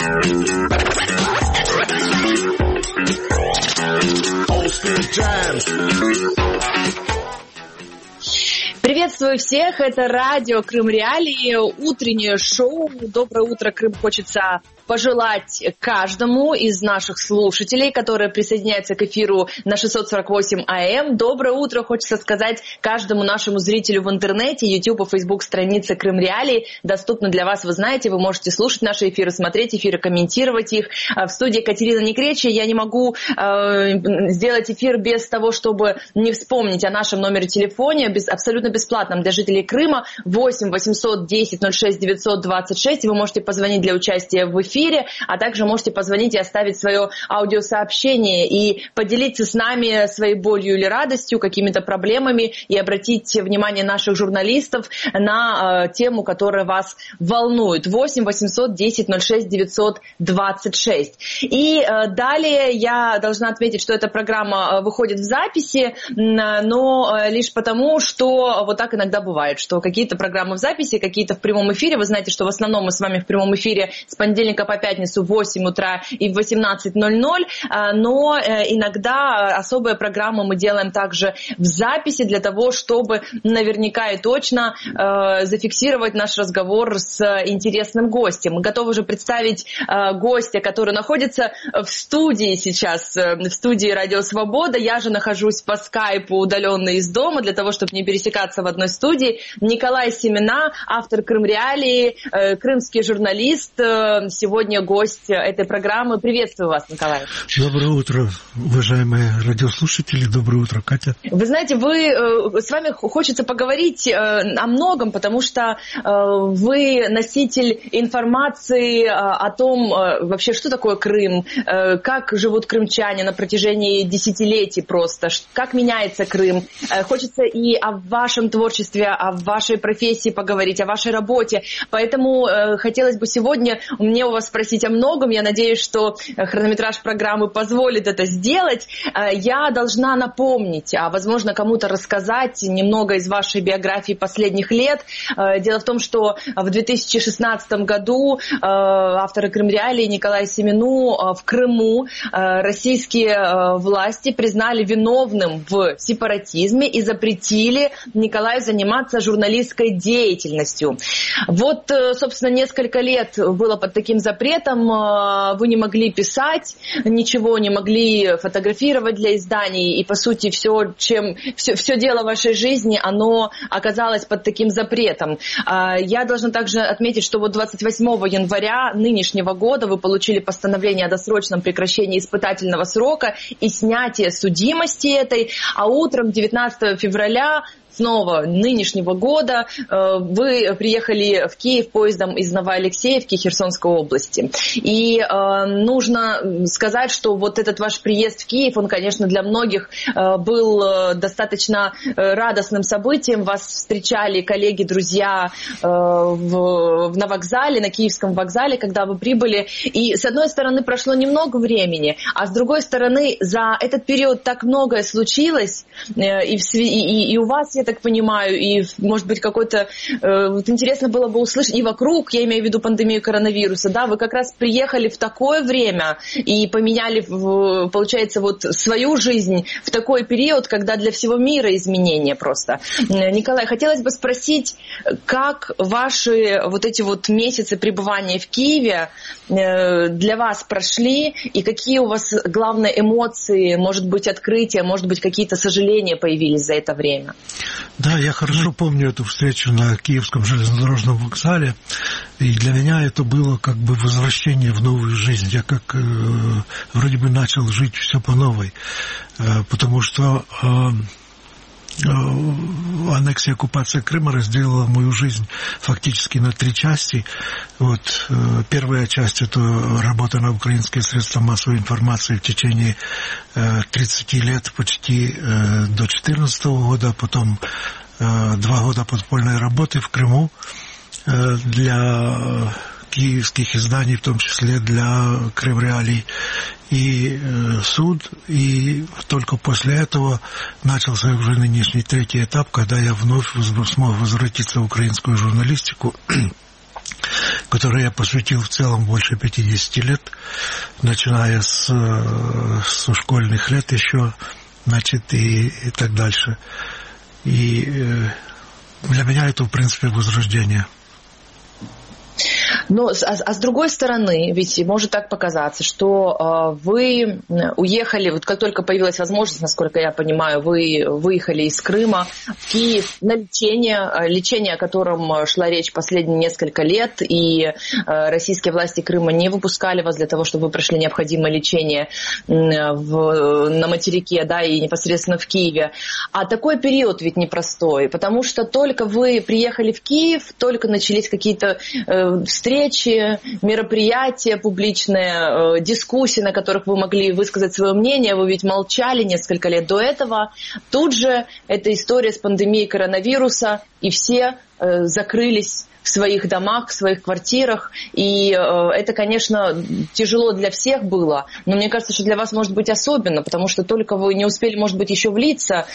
Приветствую всех, это радио Крым Реалии, утреннее шоу. Доброе утро, Крым, хочется пожелать каждому из наших слушателей, которые присоединяются к эфиру на 648 АМ. Доброе утро, хочется сказать каждому нашему зрителю в интернете. YouTube и Facebook страницы Крым Реалии доступны для вас, вы знаете, вы можете слушать наши эфиры, смотреть эфиры, комментировать их. В студии Катерина Некречи. Я не могу сделать эфир без того, чтобы не вспомнить о нашем номере телефона, абсолютно бесплатном для жителей Крыма, 8 800 10 06 926. Вы можете позвонить для участия в эфире, а также можете позвонить и оставить свое аудиосообщение и поделиться с нами своей болью или радостью, какими-то проблемами и обратить внимание наших журналистов на тему, которая вас волнует. 8 800 10 06 926. И далее я должна отметить, что эта программа выходит в записи, но лишь потому, что вот так иногда бывает, что какие-то программы в записи, какие-то в прямом эфире. Вы знаете, что в основном мы с вами в прямом эфире с понедельника по пятницу в 8 утра и в 18:00, но иногда особые программы мы делаем также в записи для того, чтобы наверняка и точно зафиксировать наш разговор с интересным гостем. Мы готовы уже представить гостя, который находится в студии сейчас, в студии «Радио Свобода». Я же нахожусь по скайпу удаленно из дома для того, чтобы не пересекаться в одной студии. Николай Семена, автор Крым Реалии, крымский журналист, сегодня гость этой программы. Приветствую вас, Николай. Доброе утро, уважаемые радиослушатели. Доброе утро, Катя. Вы знаете, с вами хочется поговорить о многом, потому что вы носитель информации о том, вообще, что такое Крым, как живут крымчане на протяжении десятилетий просто, как меняется Крым. Хочется и о вашем творчестве, о вашей профессии поговорить, о вашей работе. Поэтому хотелось бы сегодня мне у вас спросить о многом. Я надеюсь, что хронометраж программы позволит это сделать. Я должна напомнить, а возможно кому-то рассказать немного из вашей биографии последних лет. Дело в том, что в 2016 году автора Крым Реалии Николая Семену в Крыму российские власти признали виновным в сепаратизме и запретили Николаю заниматься журналистской деятельностью. Вот, собственно, несколько лет было под таким запретом. Вы не могли писать, ничего не могли фотографировать для изданий. И, по сути, все дело вашей жизни, оно оказалось под таким запретом. Я должна также отметить, что вот 28 января нынешнего года вы получили постановление о досрочном прекращении испытательного срока и снятии судимости этой, а утром 19 февраля снова нынешнего года вы приехали в Киев поездом из Новоалексеевки Херсонской области. И нужно сказать, что вот этот ваш приезд в Киев, он, конечно, для многих был достаточно радостным событием. Вас встречали коллеги, друзья на вокзале, на Киевском вокзале, когда вы прибыли. И, с одной стороны, прошло немного времени, а с другой стороны, за этот период так многое случилось, и у вас, я так понимаю, и, может быть, какой-то... Вот интересно было бы услышать, и вокруг, я имею в виду пандемию коронавируса, да, вы как раз приехали в такое время и поменяли, получается, вот свою жизнь в такой период, когда для всего мира изменения просто. Николай, хотелось бы спросить, как ваши вот эти вот месяцы пребывания в Киеве для вас прошли, и какие у вас главные эмоции, может быть, открытия, может быть, какие-то сожаления появились за это время? Да, я хорошо помню эту встречу на Киевском железнодорожном вокзале, и для меня это было как бы возвращение в новую жизнь. Я как вроде бы начал жить все по новой, потому что аннексия, оккупация Крыма разделила мою жизнь фактически на 3 части. Вот, первая часть – это работа на украинские средства массовой информации в течение 30 лет, почти до 2014 года, потом 2 года подпольной работы в Крыму для киевских изданий, в том числе для Крым Реалий, и суд, и только после этого начался уже нынешний 3-й этап, когда я вновь смог возвратиться в украинскую журналистику, которой я посвятил в целом больше 50 лет, начиная с школьных лет еще, значит, и так дальше. И для меня это, в принципе, возрождение. Но, а с другой стороны, ведь может так показаться, что вы уехали, вот как только появилась возможность, насколько я понимаю, вы выехали из Крыма в Киев на лечение, о котором шла речь последние несколько лет, и российские власти Крыма не выпускали вас для того, чтобы вы прошли необходимое лечение на материке, да, и непосредственно в Киеве. А такой период ведь непростой, потому что только вы приехали в Киев, только начались какие-то встречи, мероприятия публичные, дискуссии, на которых вы могли высказать свое мнение. Вы ведь молчали несколько лет до этого. Тут же эта история с пандемией коронавируса, и все закрылись в своих домах, в своих квартирах. И это, конечно, тяжело для всех было, но мне кажется, что для вас может быть особенно, потому что только вы не успели, может быть, еще влиться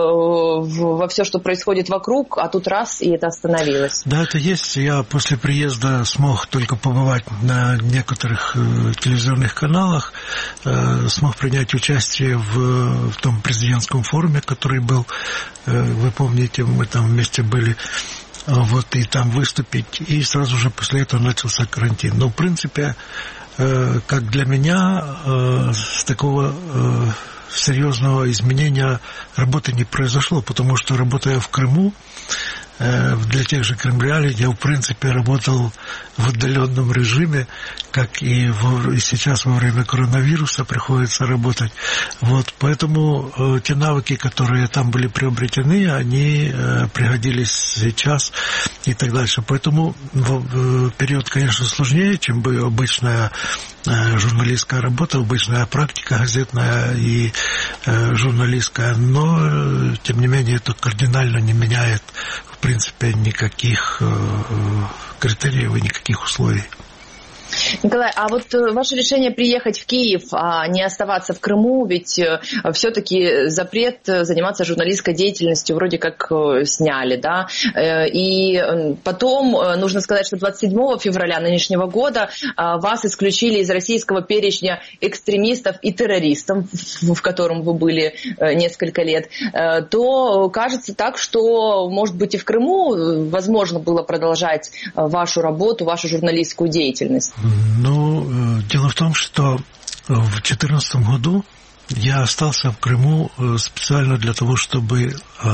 во все, что происходит вокруг, а тут раз, и это остановилось. Да, это есть. Я после приезда смог только побывать на некоторых телевизионных каналах, смог принять участие в том президентском форуме, который был, вы помните, мы там вместе были, вот, и там выступить, и сразу же после этого начался карантин. Но, в принципе, как для меня, такого серьезного изменения работы не произошло, потому что, работая в Крыму, для тех же кремлеалий, я, в принципе, работал в отдаленном режиме, как и сейчас во время коронавируса приходится работать. Вот, поэтому те навыки, которые там были приобретены, они пригодились сейчас и так дальше. Поэтому период, конечно, сложнее, чем бы обычная журналистская работа, обычная практика газетная и журналистская, но, тем не менее, это кардинально не меняет, в принципе, никаких критериев и никаких условий. Николай, а вот ваше решение приехать в Киев, а не оставаться в Крыму, ведь все-таки запрет заниматься журналистской деятельностью вроде как сняли, да? И потом, нужно сказать, что 27 февраля нынешнего года вас исключили из российского перечня экстремистов и террористов, в котором вы были несколько лет, то кажется так, что, может быть, и в Крыму возможно было продолжать вашу работу, вашу журналистскую деятельность. Ну, дело в том, что в 2014 году я остался в Крыму специально для того, чтобы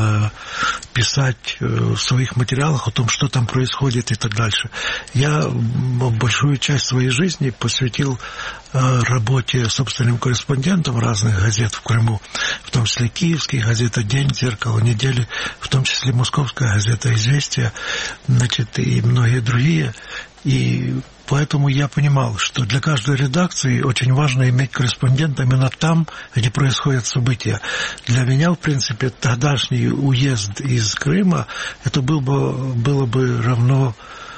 писать в своих материалах о том, что там происходит и так дальше. Я большую часть своей жизни посвятил работе собственным корреспондентом разных газет в Крыму, в том числе киевские газеты «День», «Зеркало недели», в том числе московская газета «Известия», значит, и многие другие. И поэтому я понимал, что для каждой редакции очень важно иметь корреспондента именно там, где происходят события. Для меня, в принципе, тогдашний уезд из Крыма, это было бы равно,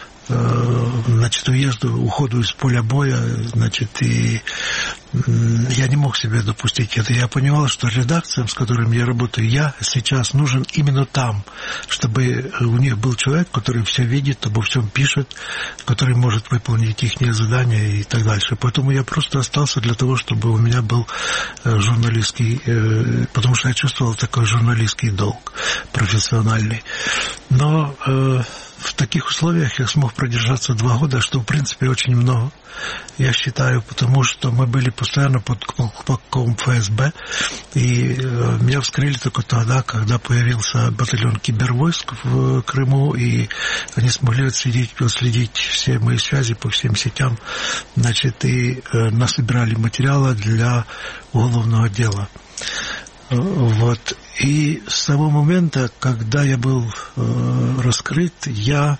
значит, уходу из поля боя, значит, и я не мог себе допустить это. Я понимал, что редакциям, с которыми я работаю, я сейчас нужен именно там, чтобы у них был человек, который все видит, обо всем пишет, который может выполнить их задания и так дальше. Поэтому я просто остался для того, чтобы у меня был журналистский, потому что я чувствовал такой журналистский долг профессиональный. Но в таких условиях я смог продержаться 2 года, что, в принципе, очень много, я считаю, потому что мы были постоянно под колпаком ФСБ, и меня вскрыли только тогда, когда появился батальон кибервойск в Крыму, и они смогли отследить все мои связи по всем сетям, значит, и насобирали материала для уголовного дела. Вот. И с того момента, когда я был раскрыт, я,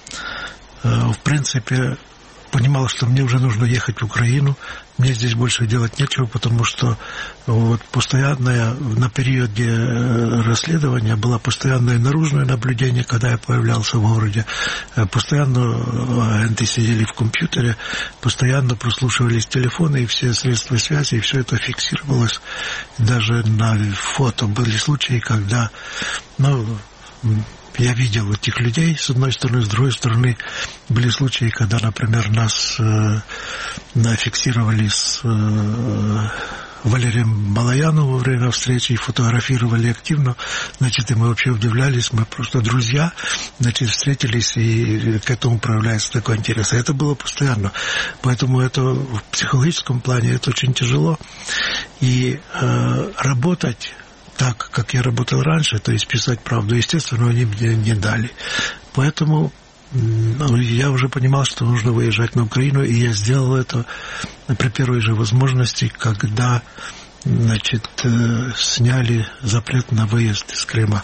в принципе, понимал, что мне уже нужно ехать в Украину. Мне здесь больше делать нечего, потому что вот постоянное, на периоде расследования было постоянное наружное наблюдение, когда я появлялся в городе. Постоянно агенты сидели в компьютере, постоянно прослушивались телефоны и все средства связи, и все это фиксировалось. Даже на фото были случаи, когда, я видел этих людей, с одной стороны, с другой стороны, были случаи, когда, например, нас фиксировали с Валерием Балаяном во время встречи и фотографировали активно, значит, и мы вообще удивлялись, мы просто друзья, значит, встретились, и к этому проявляется такой интерес. И это было постоянно. Поэтому это в психологическом плане это очень тяжело. И работать так, как я работал раньше, то есть писать правду, естественно, они мне не дали. Поэтому я уже понимал, что нужно выезжать на Украину, и я сделал это при первой же возможности, когда, значит, сняли запрет на выезд из Крыма.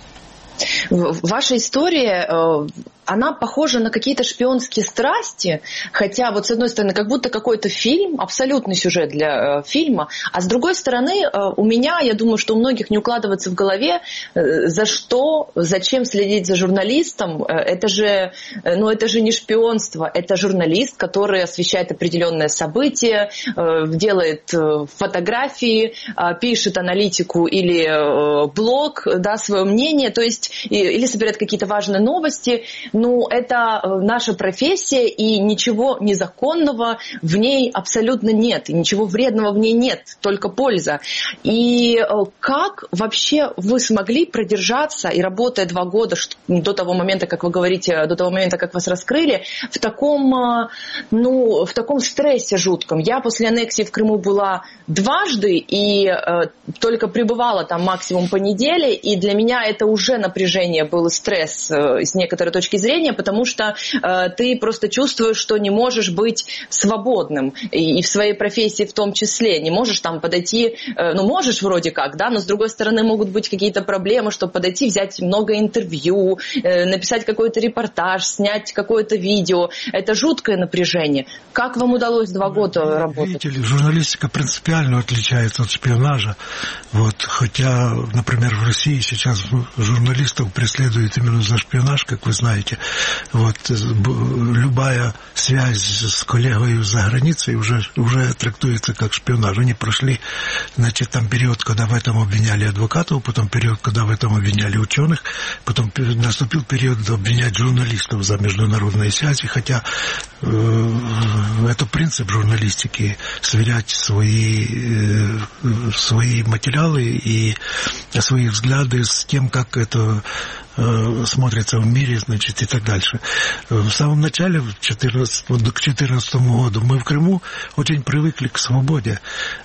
Ваша история, она похожа на какие-то шпионские страсти, хотя вот с одной стороны как будто какой-то фильм, абсолютный сюжет для фильма, а с другой стороны у меня, я думаю, что у многих не укладывается в голове, за что, зачем следить за журналистом, это же не шпионство, это журналист, который освещает определенное событие, делает фотографии, пишет аналитику или блог, да, свое мнение, то есть или собирает какие-то важные новости. Ну, это наша профессия, и ничего незаконного в ней абсолютно нет, и ничего вредного в ней нет, только польза. И как вообще вы смогли продержаться, и работая 2 года до того момента, как вы говорите, до того момента, как вас раскрыли, в таком стрессе жутком? Я после аннексии в Крыму была дважды, и только пребывала там максимум по неделе, и для меня это уже напряжение, был стресс с некоторой точки зрения, потому что ты просто чувствуешь, что не можешь быть свободным, и в своей профессии в том числе. Не можешь там подойти, можешь вроде как, да, но с другой стороны могут быть какие-то проблемы, чтобы подойти, взять много интервью, написать какой-то репортаж, снять какое-то видео. Это жуткое напряжение. Как вам удалось 2 года работать? Видите ли, журналистика принципиально отличается от шпионажа. Вот, хотя, например, в России сейчас журналистов преследуют именно за шпионаж, как вы знаете. Вот, любая связь с коллегой за границей уже трактуется как шпионаж. Они прошли, значит, там период, когда в этом обвиняли адвокатов, потом период, когда в этом обвиняли ученых, потом наступил период обвинять журналистов за международные связи, хотя это принцип журналистики — сверять свои материалы и свои взгляды с тем, как это смотрится в мире, значит, и так дальше. В самом начале, к 2014 году, мы в Крыму очень привыкли к свободе.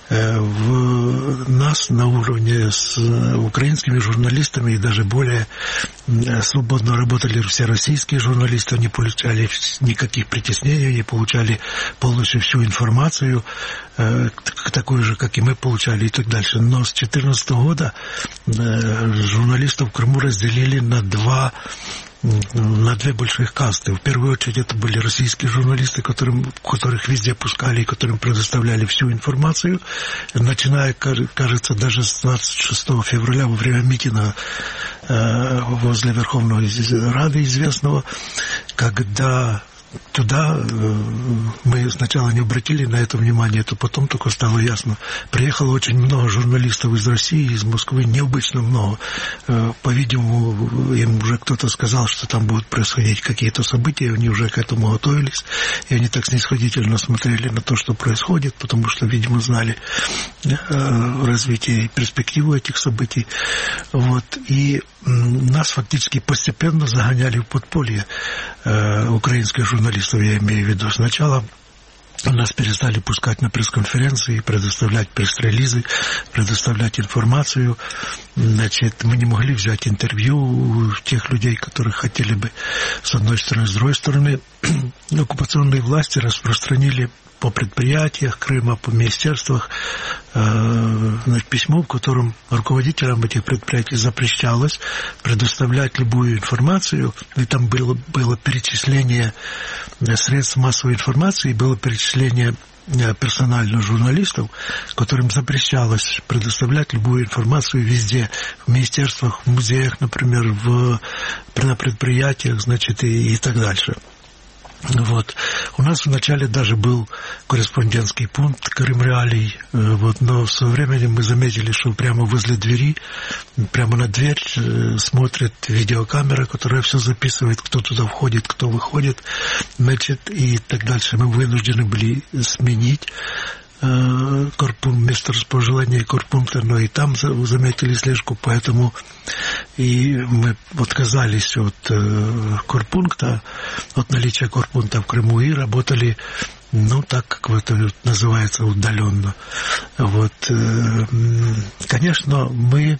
В нас на уровне с украинскими журналистами и даже более свободно работали все российские журналисты, не получали никаких притеснений, не получали полностью всю информацию, такую же, как и мы получали, и так дальше. Но с 2014 года журналистов в Крыму разделили на две больших касты. В первую очередь это были российские журналисты, которых везде пускали и которым предоставляли всю информацию, начиная, кажется, даже с 26 февраля во время митинга возле Верховной Рады известного, когда туда мы сначала не обратили на это внимание, то потом только стало ясно. Приехало очень много журналистов из России, из Москвы, необычно много. По-видимому, им уже кто-то сказал, что там будут происходить какие-то события, они уже к этому готовились, и они так снисходительно смотрели на то, что происходит, потому что, видимо, знали развитие и перспективу этих событий. Вот. И нас фактически постепенно загоняли в подполье украинских журналистов, я имею в виду. Сначала нас перестали пускать на пресс-конференции, предоставлять пресс-релизы, предоставлять информацию. Значит, мы не могли взять интервью у тех людей, которых хотели бы, с одной стороны. С другой стороны, оккупационные власти распространили по предприятиях Крыма, по министерствах письмо, в котором руководителям этих предприятий запрещалось предоставлять любую информацию. И там было перечисление средств массовой информации, было перечисление персонально журналистов, которым запрещалось предоставлять любую информацию везде, в министерствах, в музеях, например, на предприятиях, значит, и так дальше. Вот. У нас вначале даже был корреспондентский пункт Крым-Реалий, вот, но со временем мы заметили, что прямо возле двери, прямо на дверь смотрит видеокамера, которая все записывает, кто туда входит, кто выходит, значит, и так дальше. Мы вынуждены были сменить место расположения корпункта, но и там заметили слежку, поэтому и мы отказались от корпункта, от наличия корпункта в Крыму и работали, так, как это называется, удаленно. Вот. Конечно, мы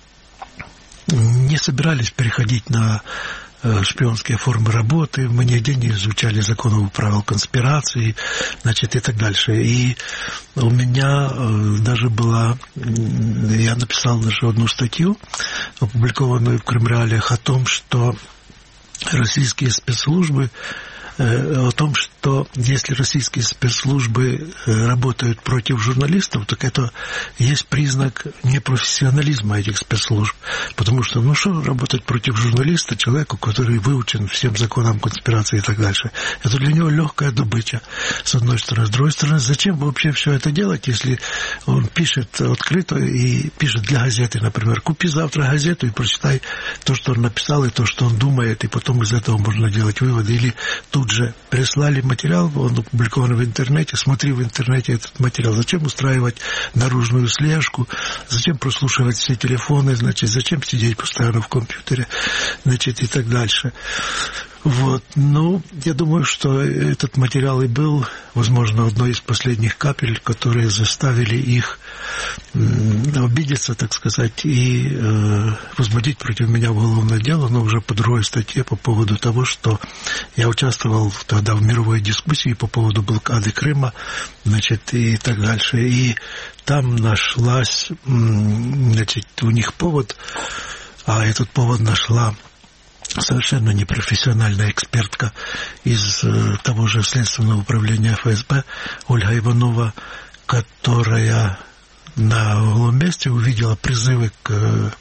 не собирались переходить на шпионские формы работы, мы нигде не изучали законов правил конспирации, значит, и так дальше. И у меня даже была, я написал даже одну статью, опубликованную в Крым-Реалиях, о том, что российские спецслужбы, о том, что если российские спецслужбы работают против журналистов, так это есть признак непрофессионализма этих спецслужб. Потому что, что работать против журналиста, человеку, который выучен всем законам конспирации и так дальше, это для него легкая добыча, с одной стороны. С другой стороны, зачем вообще все это делать, если он пишет открыто и пишет для газеты, например, купи завтра газету и прочитай то, что он написал, и то, что он думает, и потом из этого можно делать выводы. Или тут же прислали материал, он опубликован в интернете, смотри в интернете этот материал. Зачем устраивать наружную слежку, зачем прослушивать все телефоны, значит, зачем сидеть постоянно в компьютере, значит, и так дальше. Вот. Я думаю, что этот материал и был, возможно, одной из последних капель, которые заставили их обидеться, так сказать, и возбудить против меня уголовное дело, но уже по другой статье по поводу того, что я участвовал тогда в мировой дискуссии по поводу блокады Крыма, значит, и так дальше. И там нашлась, значит, у них повод, а этот повод нашла совершенно непрофессиональная экспертка из того же Следственного управления ФСБ Ольга Иванова, которая на угловом месте увидела призывы к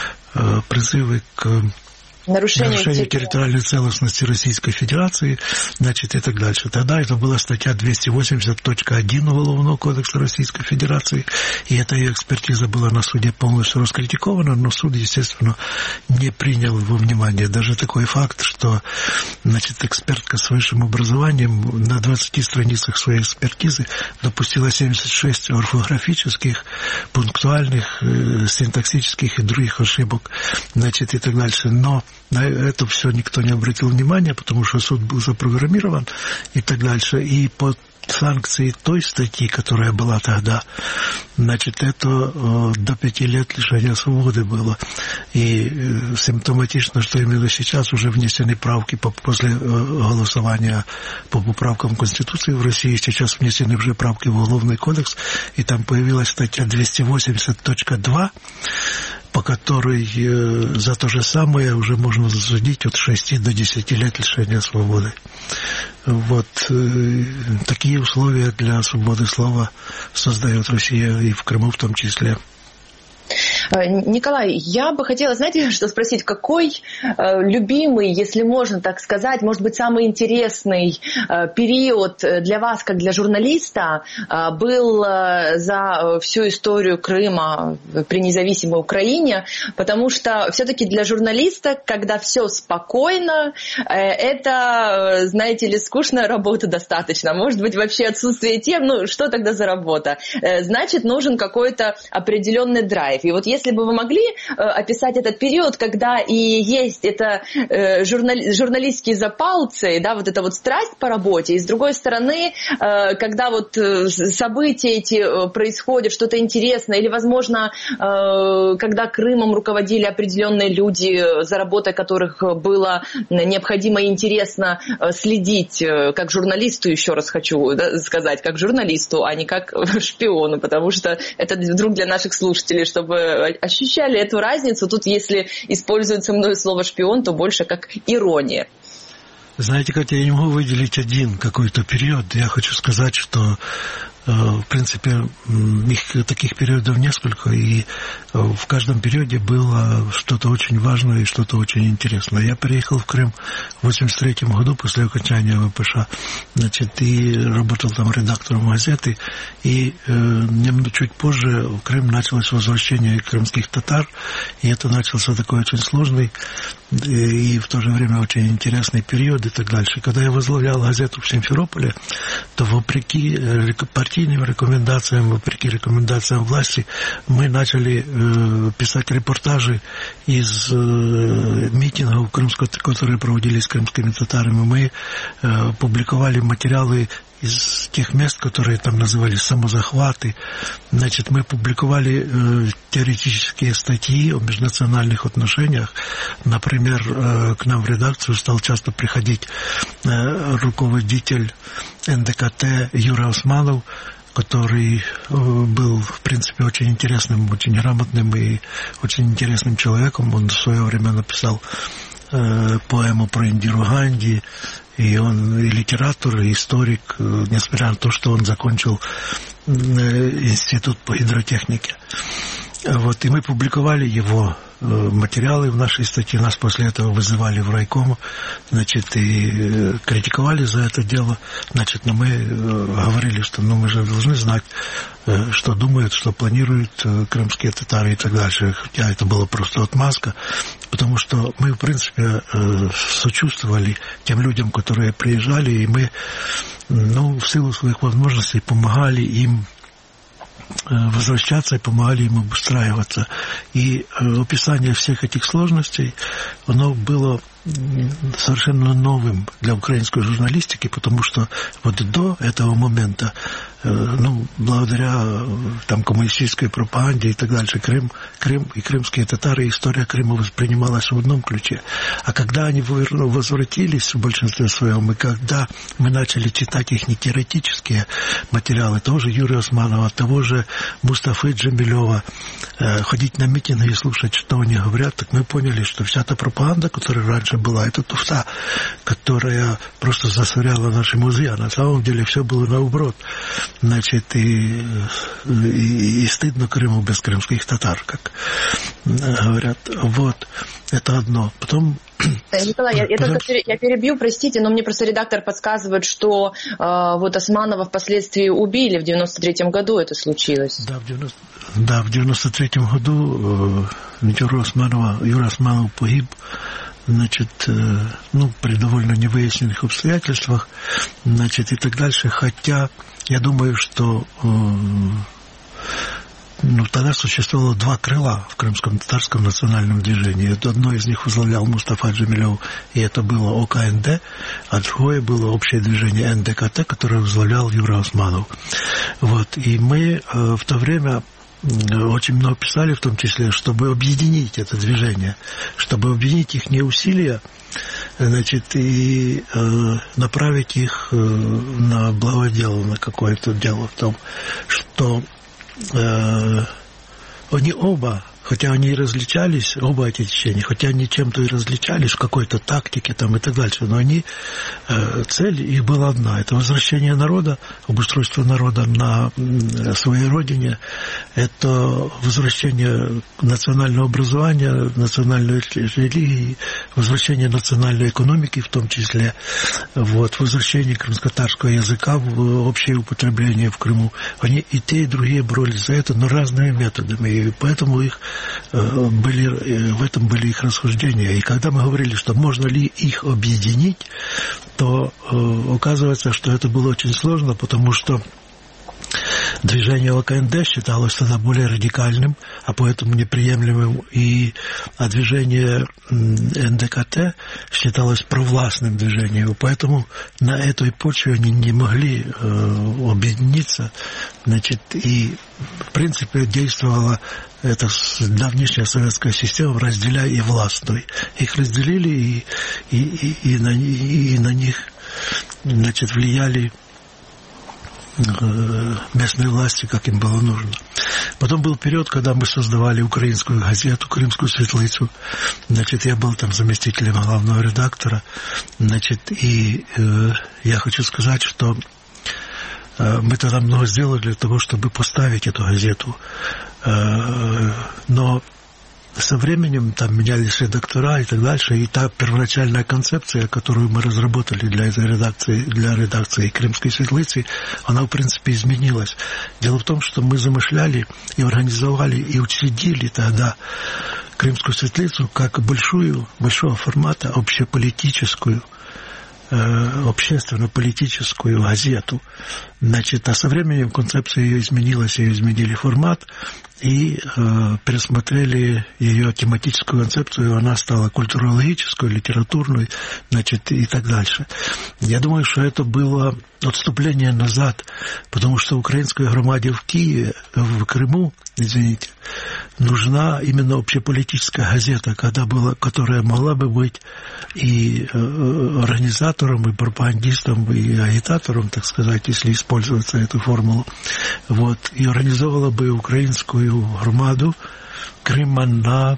нарушению территориальной целостности Российской Федерации, значит, и так дальше. Тогда это была статья 280.1 Уголовного кодекса Российской Федерации, и эта ее экспертиза была на суде полностью раскритикована, но суд, естественно, не принял во внимание даже такой факт, что, значит, экспертка с высшим образованием на 20 страницах своей экспертизы допустила 76 орфографических, пунктуальных, синтаксических и других ошибок, значит, и так дальше. Но на это все никто не обратил внимания, потому что суд был запрограммирован и так дальше. И по санкции той статьи, которая была тогда, значит, это до 5 лет лишения свободы было. И симптоматично, что именно сейчас уже внесены правки после голосования по поправкам Конституции в России. Сейчас внесены уже правки в Уголовный кодекс, и там появилась статья 280.2, по которой за то же самое уже можно засудить от 6 до 10 лет лишения свободы. Вот такие условия для свободы слова создает Россия, и в Крыму в том числе. Николай, я бы хотела, знаете, что спросить, какой любимый, если можно так сказать, может быть, самый интересный период для вас, как для журналиста, был за всю историю Крыма при независимой Украине, потому что все-таки для журналиста, когда все спокойно, это, знаете ли, скучная работа достаточно, может быть, вообще отсутствие тем, что тогда за работа? Значит, нужен какой-то определенный драйв. И вот если бы вы могли описать этот период, когда и есть это журналистские запалцы, да, вот эта вот страсть по работе, и с другой стороны, когда вот события эти происходят, что-то интересное, или, возможно, когда Крымом руководили определенные люди, за работой которых было необходимо и интересно следить, как журналисту, еще раз хочу сказать, как журналисту, а не как шпиону, потому что это вдруг для наших слушателей, чтобы ощущали эту разницу. Тут, если используется мною слово «шпион», то больше как ирония. Знаете, Катя, я не могу выделить один какой-то период. Я хочу сказать, что В принципе, их таких периодов несколько, и в каждом периоде было что-то очень важное и что-то очень интересное. Я приехал в Крым в 1983 году после окончания ВПШ, значит, и работал там редактором газеты, и чуть позже в Крым началось возвращение крымских татар, и это начался такой очень сложный и в то же время очень интересный период и так дальше. Когда я возглавлял газету в Симферополе, то вопреки партийным рекомендациям, вопреки рекомендациям власти, мы начали писать репортажи из митингов крымских, которые проводились крымскими татарами. Мы публиковали материалы из тех мест, которые там назывались самозахваты. Значит, мы публиковали теоретические статьи о межнациональных отношениях. Например, к нам в редакцию стал часто приходить руководитель НДКТ Юра Османов, который был, в принципе, очень интересным, очень грамотным и очень интересным человеком. Он в свое время написал поэму про Индиру Ганди, и он и литератор, и историк, несмотря на то, что он закончил институт по гидротехнике. Вот, и мы публиковали его материалы в нашей статье, нас после этого вызывали в райком, значит, и критиковали за это дело, значит, но мы говорили, что мы же должны знать, что думают, что планируют крымские татары и так дальше, хотя это было просто отмазка, потому что мы, в принципе, сочувствовали тем людям, которые приезжали, и мы, в силу своих возможностей помогали им возвращаться и помогали им обустраиваться. И описание всех этих сложностей, оно было совершенно новым для украинской журналистики, потому что вот до этого момента, благодаря там коммунистической пропаганде и так дальше, Крым и крымские татары, история Крыма воспринималась в одном ключе. А когда они возвратились в большинстве своем, и когда мы начали читать их не теоретические материалы, того же Юрия Османова, того же Мустафы Джамилева, ходить на митинги и слушать, что они говорят, так мы поняли, что вся та пропаганда, которая раньше была, это туфта, которая просто засоряла наши мозги, а на самом деле все было наоборот. Значит, и стыдно Крыму без крымских татар, как говорят. Вот, это одно. Потом... Николай, я перебью, простите, но мне просто редактор подсказывает, что вот Османова впоследствии убили в 93-м году, это случилось. Да, в 93-м году Юра Османов погиб, значит, при довольно невыясненных обстоятельствах, значит, и так дальше, хотя я думаю, что тогда существовало два крыла в крымском татарском национальном движении. Одно из них возглавлял Мустафа Джамилев, и это было ОКНД, а другое было общее движение НДКТ, которое возглавлял Юра Османов. Вот. И мы в то время очень много писали, в том числе, чтобы объединить это движение, чтобы объединить их усилия, значит, и направить их на благодело, на какое-то дело в том, что они оба, хотя они и различались, оба эти течения, хотя они чем-то и различались в какой-то тактике там и так дальше, но они, цель их была одна, это возвращение народа, обустройство народа на своей родине, это возвращение национального образования, национальной религии, возвращение национальной экономики в том числе, вот, возвращение крымско-татарского языка в общее употребление в Крыму. Они и те, и другие боролись за это, но разными методами, и поэтому в этом были их расхождения. И когда мы говорили, что можно ли их объединить, то оказывается, что это было очень сложно, потому что движение ОКНД считалось тогда более радикальным, а поэтому неприемлемым, а движение НДКТ считалось провластным движением, поэтому на этой почве они не могли объединиться, значит, и в принципе действовала эта давнейшая советская система «разделяй и властвуй». Их разделили и на них, значит, влияли местные власти, как им было нужно. Потом был период, когда мы создавали украинскую газету «Крымскую светлицу». Значит, я был там заместителем главного редактора. Значит, и я хочу сказать, что Мы тогда много сделали для того, чтобы поставить эту газету. Но со временем там менялись редактора и так дальше, и та первоначальная концепция, которую мы разработали для этой редакции «Крымской светлицы», она, в принципе, изменилась. Дело в том, что мы замышляли и организовали, и учредили тогда «Крымскую светлицу» как большого формата общеполитическую, общественно-политическую газету. Значит, а со временем концепция ее изменилась, ее изменили формат и пересмотрели ее тематическую концепцию, она стала культурологической, литературной, значит, и так дальше. Я думаю, что это было отступление назад, потому что украинской громаде в Киеве, в Крыму, извините, нужна именно общеполитическая газета, которая могла бы быть и организатором, и пропагандистом, и агитатором, так сказать, если использоваться эту формулу. Вот. И организовала бы украинскую громаду Крыма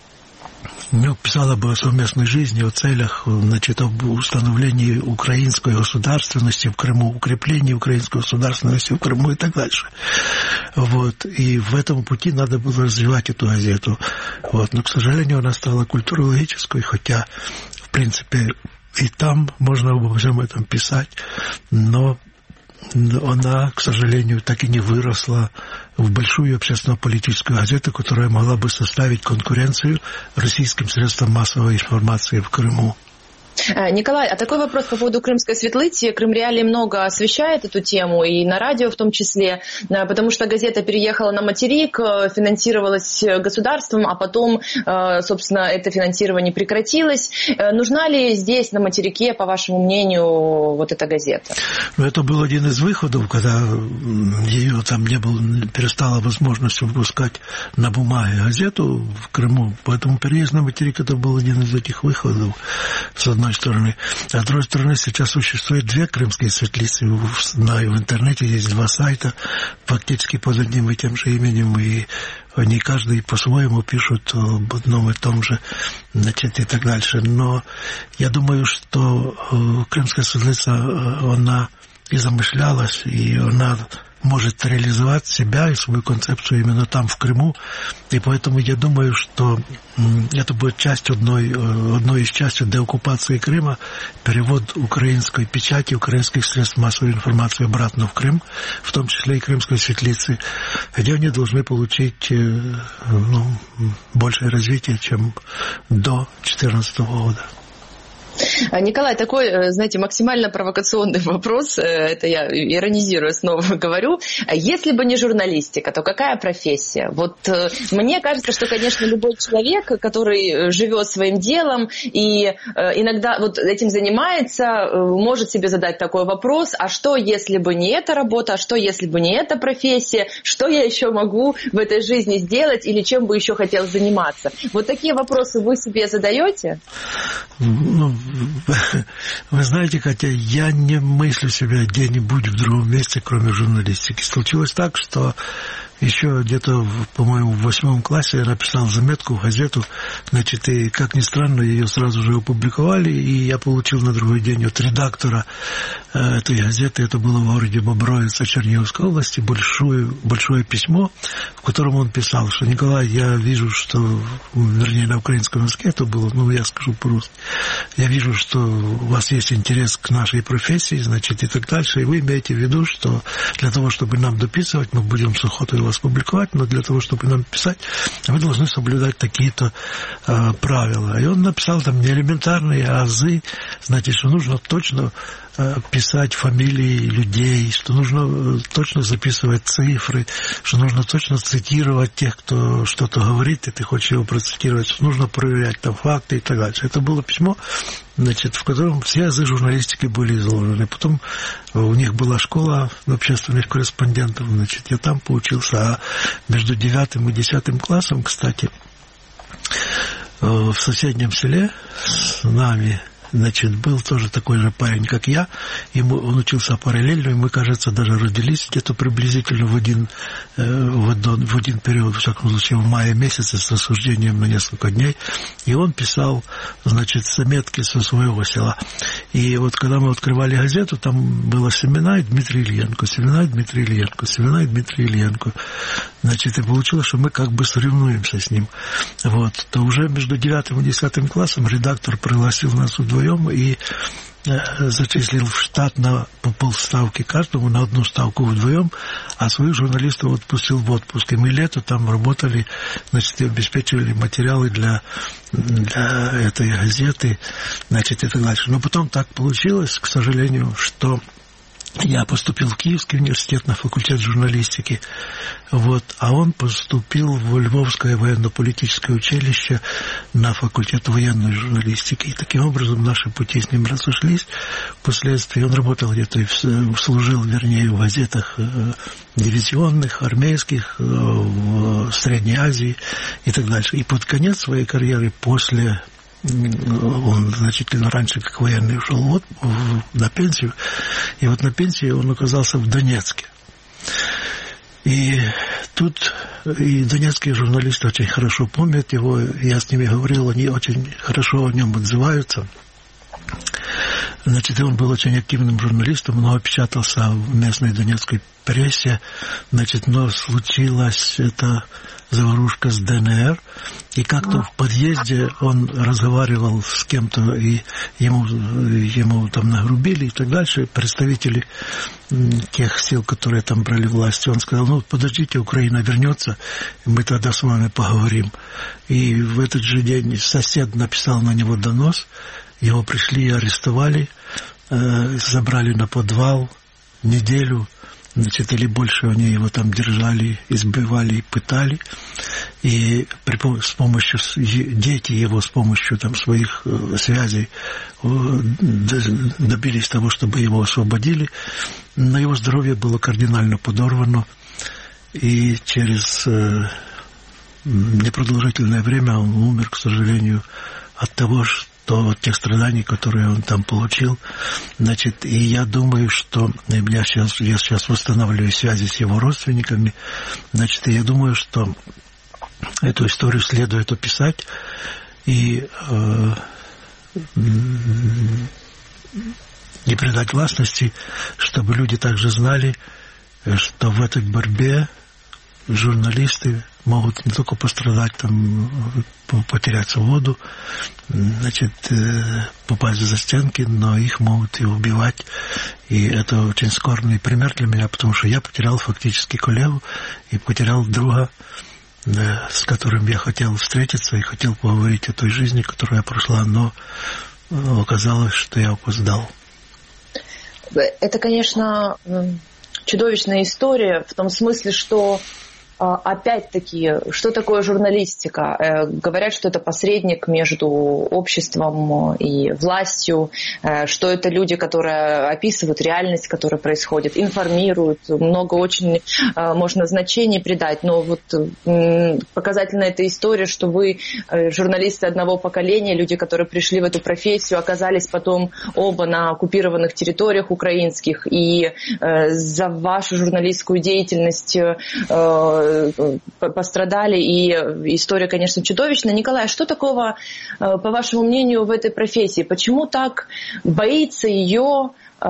писала бы о совместной жизни, о целях, значит, об установлении украинской государственности в Крыму, укреплении украинской государственности в Крыму и так дальше. Вот. И в этом пути надо было развивать эту газету. Вот. Но, к сожалению, она стала культурологической, хотя, в принципе, и там можно обо всем этом писать, но она, к сожалению, так и не выросла в большую общественно-политическую газету, которая могла бы составить конкуренцию российским средствам массовой информации в Крыму. Николай, а такой вопрос по поводу Крымской светлицы. Крымреалии много освещает эту тему, и на радио в том числе, потому что газета переехала на материк, финансировалась государством, а потом, собственно, это финансирование прекратилось. Нужна ли здесь, на материке, по вашему мнению, вот эта газета? Ну, это был один из выходов, когда ее там не было, перестала возможность выпускать на бумаге газету в Крыму, поэтому переезд на материк это был один из этих выходов, с одной стороны. А с другой стороны, сейчас существует две крымские светлицы. В интернете есть два сайта, фактически под одним и тем же именем, и они каждый по-своему пишут об одном и том же, значит, и так дальше. Но я думаю, что Крымская светлица, она и замышлялась, и она может реализовать себя и свою концепцию именно там, в Крыму. И поэтому я думаю, что это будет одной из частей деоккупации Крыма, перевод украинской печати, украинских средств массовой информации обратно в Крым, в том числе и Крымской светлицы, где они должны получить большее развитие, чем до 2014 года. Николай, такой, знаете, максимально провокационный вопрос, это я иронизирую, снова говорю. Если бы не журналистика, то какая профессия? Вот мне кажется, что, конечно, любой человек, который живет своим делом и иногда вот этим занимается, может себе задать такой вопрос: а что, если бы не эта работа, а что, если бы не эта профессия, что я еще могу в этой жизни сделать или чем бы еще хотел заниматься? Вот такие вопросы вы себе задаете? Вы знаете, Катя, я не мыслю себя где-нибудь в другом месте, кроме журналистики. Случилось так, что еще где-то, по-моему, в 8 классе я написал заметку в газету, значит, и, как ни странно, ее сразу же опубликовали, и я получил на другой день от редактора этой газеты, это было в городе Бобровица Черниговской области, большое письмо, в котором он писал, что: Николай, я вижу, что, вернее, на украинском языке это было, я скажу по-русски, я вижу, что у вас есть интерес к нашей профессии, значит, и так дальше, и вы имеете в виду, что для того, чтобы нам дописывать, мы будем с охотой вас публиковать, но для того, чтобы нам писать, вы должны соблюдать такие-то правила. И он написал там не элементарные азы, значит, что нужно точно писать фамилии людей, что нужно точно записывать цифры, что нужно точно цитировать тех, кто что-то говорит, и ты хочешь его процитировать, что нужно проверять там факты и так дальше. Это было письмо, значит, в котором все азы журналистики были изложены. Потом у них была школа общественных корреспондентов, значит, я там поучился. А между 9 и 10 классом, кстати, в соседнем селе с нами, значит, был тоже такой же парень, как я. Он учился параллельно, и мы, кажется, даже родились где-то приблизительно в один период, в всяком случае, в мае месяце, с рассуждением на несколько дней. И он писал, значит, заметки со своего села. И вот когда мы открывали газету, там было «Семена и Дмитрий Ильенко», «Семена и Дмитрий Ильенко», «Семена и Дмитрий Ильенко». Значит, и получилось, что мы как бы соревнуемся с ним. Вот. То уже между 9 и 10 классом редактор пригласил нас вдвоем и зачислил в штат по полставки каждому, на одну ставку вдвоем, а своих журналистов отпустил в отпуск. И мы лето там работали, значит, и обеспечивали материалы для этой газеты, значит, и так дальше. Но потом так получилось, к сожалению, что я поступил в Киевский университет на факультет журналистики, вот, а он поступил в Львовское военно-политическое училище на факультет военной журналистики. И таким образом наши пути с ним разошлись. Впоследствии он работал где-то, служил, вернее, в газетах дивизионных, армейских, в Средней Азии и так дальше. И под конец своей карьеры, он значительно раньше, как военный, ушел на пенсию. И вот на пенсии он оказался в Донецке. И тут и донецкие журналисты очень хорошо помнят его. Я с ними говорил, они очень хорошо о нем отзываются. Значит, он был очень активным журналистом, много печатался в местной донецкой прессе. Значит, но случилась эта заварушка с ДНР, и как-то в подъезде он разговаривал с кем-то, и ему там нагрубили и так дальше, представители тех сил, которые там брали власть. Он сказал, подождите, Украина вернется, и мы тогда с вами поговорим. И в этот же день сосед написал на него донос, его пришли и арестовали, забрали на подвал, неделю, значит, или больше они его там держали, избивали и пытали. И с помощью, дети его с помощью там своих связей добились того, чтобы его освободили. Но его здоровье было кардинально подорвано. И через непродолжительное время он умер, к сожалению, от того, что от тех страданий, которые он там получил. Значит, и я думаю, что я сейчас восстанавливаю связи с его родственниками. Значит, и я думаю, что эту историю следует описать и не придать гласности, чтобы люди также знали, что в этой борьбе журналисты могут не только пострадать, там, потерять свободу, значит, попасть в застенки, но их могут и убивать. И это очень скорбный пример для меня, потому что я потерял фактически коллегу и потерял друга, с которым я хотел встретиться и хотел поговорить о той жизни, которую я прошла, но оказалось, что я опоздал. Это, конечно, чудовищная история в том смысле, что опять-таки, что такое журналистика? Говорят, что это посредник между обществом и властью, что это люди, которые описывают реальность, которая происходит, информируют, много очень можно значений придать, но вот показательна эта история, что вы журналисты одного поколения, люди, которые пришли в эту профессию, оказались потом оба на оккупированных территориях украинских, и за вашу журналистскую деятельность пострадали, и история, конечно, чудовищная. Николай, что такого, по вашему мнению, в этой профессии? Почему так боится ее,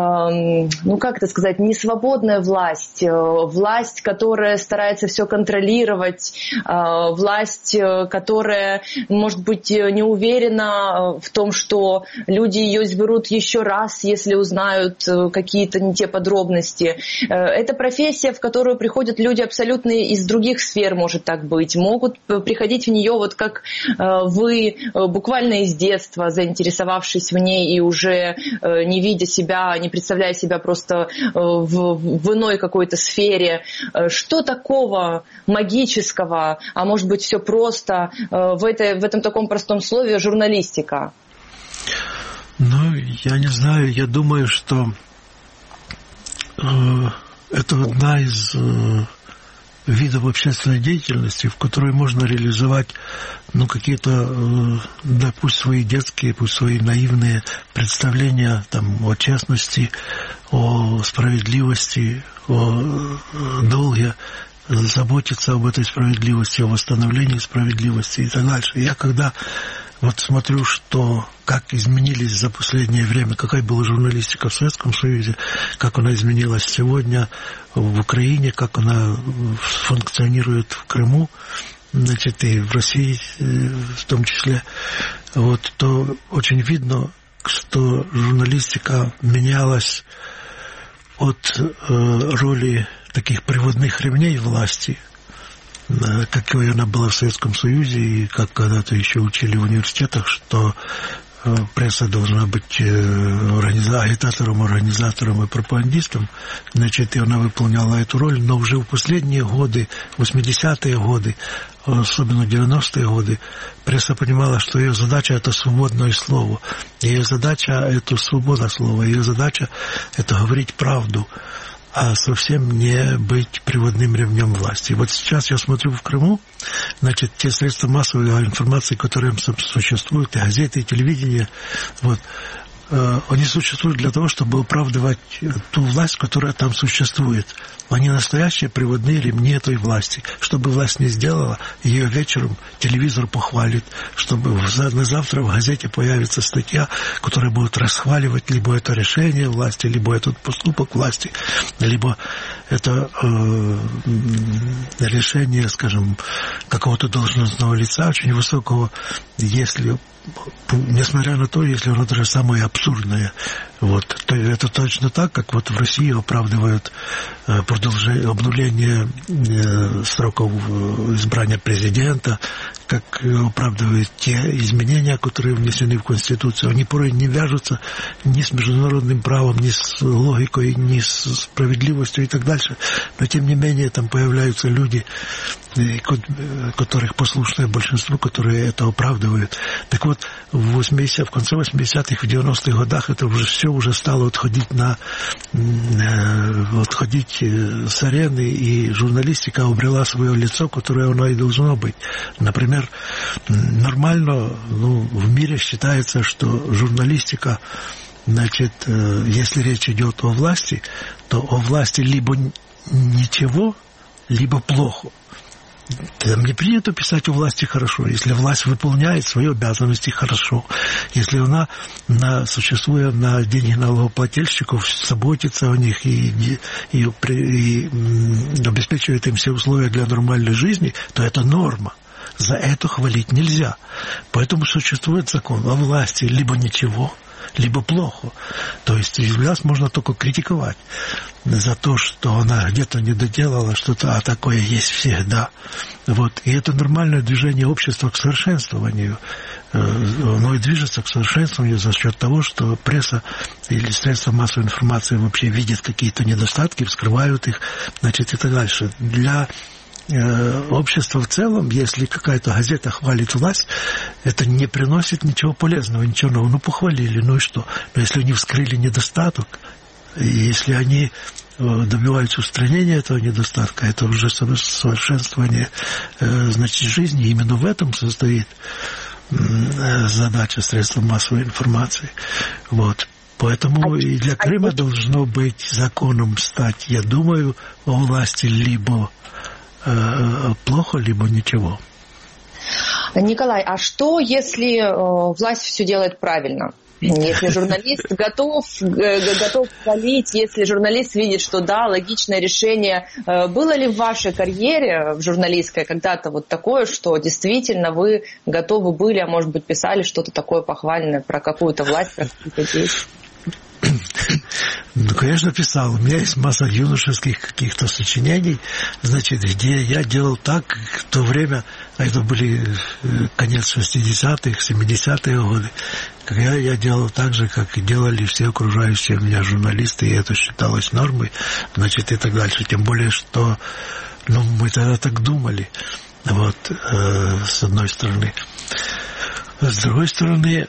как это сказать, несвободная власть, власть, которая старается все контролировать, власть, которая, может быть, не уверена в том, что люди ее изберут еще раз, если узнают какие-то не те подробности. Это профессия, в которую приходят люди абсолютно из других сфер, может так быть, могут приходить в нее, вот как вы, буквально из детства, заинтересовавшись в ней и уже не видя себя, не представляя себя просто в иной какой-то сфере. Что такого магического, а может быть все просто в этом таком простом слове журналистика? Я не знаю, я думаю, что это одна из видов общественной деятельности, в которой можно реализовать какие-то, да, пусть свои детские, пусть свои наивные представления там, о честности, о справедливости, о долге, заботиться об этой справедливости, о восстановлении справедливости и так дальше. Я когда смотрю, как изменились за последнее время, какая была журналистика в Советском Союзе, как она изменилась сегодня в Украине, как она функционирует в Крыму, и в России в том числе, то очень видно, что журналистика менялась от роли таких приводных ремней власти, какой она была в Советском Союзе, и как когда-то еще учили в университетах, что пресса должна быть агитатором, организатором и пропагандистом, и она выполняла эту роль, но уже в последние годы, 80-е годы, особенно 90-е годы, пресса понимала, что ее задача – это свободное слово, ее задача – это свобода слова, ее задача – это говорить правду, а совсем не быть приводным ремнем власти. И сейчас я смотрю в Крыму, те средства массовой информации, которые существуют, и газеты, и телевидение, они существуют для того, чтобы оправдывать ту власть, которая там существует. Они настоящие приводные ремни этой власти. Что бы власть не сделала, ее вечером телевизор похвалит, чтобы на завтра в газете появится статья, которая будет расхваливать либо это решение власти, либо этот поступок власти, либо это решение, скажем, какого-то должностного лица, очень высокого, несмотря на то, если оно даже самое абсурдное. То это точно так, как в России оправдывают обнуление сроков избрания президента, как оправдывают те изменения, которые внесены в Конституцию. Они порой не вяжутся ни с международным правом, ни с логикой, ни с справедливостью и так дальше. Но тем не менее там появляются люди, которых послушное большинство, которые это оправдывают. Так в конце 80-х, в 90-х годах это уже все стало отходить с арены, и журналистика обрела свое лицо, которое оно и должно быть. Например, нормально в мире считается, что журналистика, если речь идет о власти, то о власти либо ничего, либо плохо. Там не принято писать о власти хорошо. Если власть выполняет свои обязанности хорошо, если она, существуя на деньги налогоплательщиков, заботится о них и обеспечивает им все условия для нормальной жизни, то это норма. За это хвалить нельзя. Поэтому существует закон о власти либо ничего, либо плохо. То есть власть можно только критиковать за то, что она где-то не доделала что-то, а такое есть всегда. И это нормальное движение общества к совершенствованию. Оно и движется к совершенствованию за счет того, что пресса или средства массовой информации вообще видят какие-то недостатки, вскрывают их, и так дальше. Для общество в целом, если какая-то газета хвалит власть, это не приносит ничего полезного, ничего нового. Похвалили, и что? Но если они вскрыли недостаток, и если они добиваются устранения этого недостатка, это уже совершенствование жизни. Именно в этом состоит задача средств массовой информации. Поэтому и для Крыма должно быть законом стать, я думаю, о власти либо плохо, либо ничего. Николай, а что, если власть все делает правильно? Если журналист готов хвалить, если журналист видит, что да, логичное решение. Было ли в вашей карьере в журналистской когда-то такое, что действительно вы готовы были, а может быть писали что-то такое похвальное про какую-то власть, про какие-то действия? Конечно, писал. У меня есть масса юношеских каких-то сочинений, где я делал так в то время, а это были конец 60-х, 70-е годы, когда я делал так же, как и делали все окружающие меня журналисты, и это считалось нормой, и так дальше. Тем более, что мы тогда так думали, с одной стороны. С другой стороны,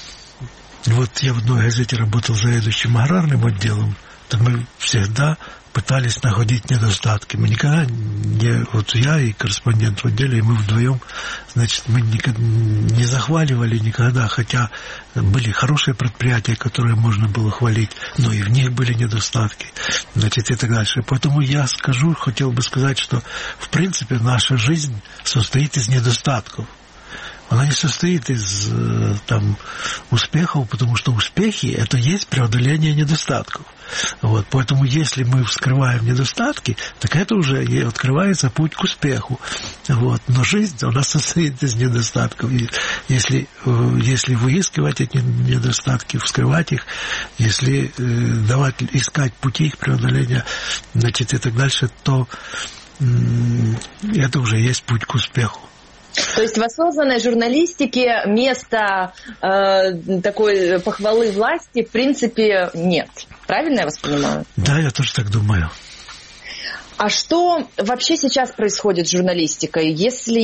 я в одной газете работал заведующим аграрным отделом, то мы всегда пытались находить недостатки. Мы никогда не... Вот я и корреспондент в отделе, и мы вдвоем, значит, мы не захваливали никогда, хотя были хорошие предприятия, которые можно было хвалить, но и в них были недостатки, значит, и так дальше. Поэтому я хотел бы сказать, что, в принципе, наша жизнь состоит из недостатков. Она не состоит из успехов, потому что успехи – это есть преодоление недостатков. Вот. Поэтому если мы вскрываем недостатки, так это уже и открывается путь к успеху. Вот. Но жизнь, она состоит из недостатков. И если выискивать эти недостатки, вскрывать их, если искать пути их преодоления, значит, и так дальше, то это уже есть путь к успеху. То есть в осознанной журналистике места такой похвалы власти в принципе нет. Правильно я вас понимаю? Да, я тоже так думаю. А что вообще сейчас происходит с журналистикой?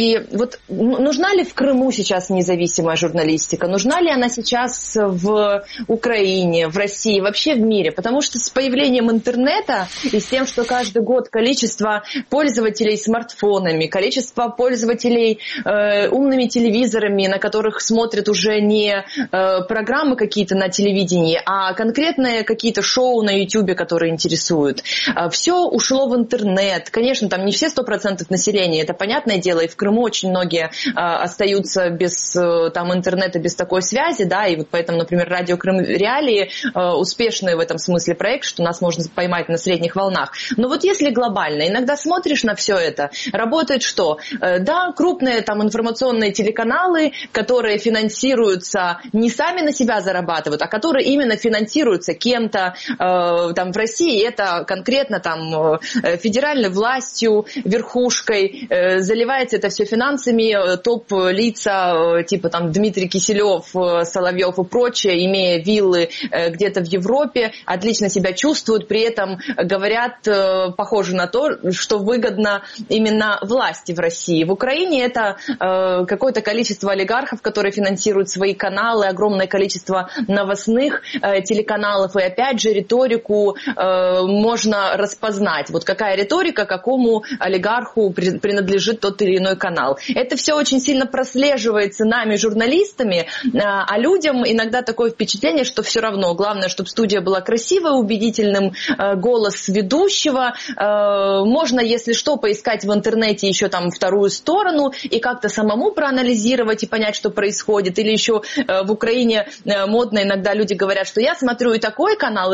Нужна ли в Крыму сейчас независимая журналистика? Нужна ли она сейчас в Украине, в России, вообще в мире? Потому что с появлением интернета и с тем, что каждый год количество пользователей смартфонами, количество пользователей умными телевизорами, на которых смотрят уже не программы какие-то на телевидении, а конкретные какие-то шоу на Ютубе, которые интересуют. Все ушло в интернет. Конечно, там не все 100% населения, это понятное дело, и в Крыму очень многие остаются без интернета, без такой связи, да, и вот поэтому, например, Радио Крым Реалии успешный в этом смысле проект, что нас можно поймать на средних волнах. Но вот если глобально, иногда смотришь на все это, работает что? Да, крупные информационные телеканалы, которые финансируются, не сами на себя зарабатывают, а которые именно финансируются кем-то в России, это конкретно федеральной властью, верхушкой, заливается это все финансами, топ-лица типа Дмитрий Киселев, Соловьев и прочее, имея виллы где-то в Европе, отлично себя чувствуют, при этом говорят, похоже на то, что выгодно именно власти в России. В Украине это какое-то количество олигархов, которые финансируют свои каналы, огромное количество новостных телеканалов, и опять же риторику можно распознать. Вот какая риторика, какому олигарху принадлежит тот или иной канал. Это все очень сильно прослеживается нами, журналистами, а людям иногда такое впечатление, что все равно. Главное, чтобы студия была красивой, убедительным, голос ведущего. Можно, если что, поискать в интернете еще вторую сторону и как-то самому проанализировать и понять, что происходит. Или еще в Украине модно иногда люди говорят, что я смотрю и такой канал,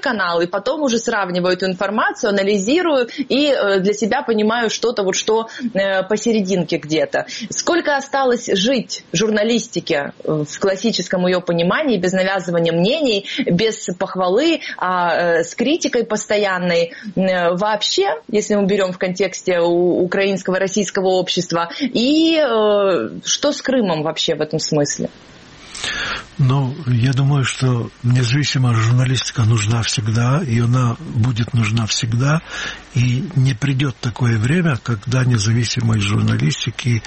и потом уже сравниваю эту информацию, анализирую и для себя понимаю что-то, что посерединке где-то. Сколько осталось жить журналистике в классическом ее понимании, без навязывания мнений, без похвалы, а с критикой постоянной вообще, если мы берем в контексте украинского, российского общества, и что с Крымом вообще в этом смысле? Я думаю, что независимая журналистика нужна всегда, и она будет нужна всегда, и не придет такое время, когда в независимой журналистике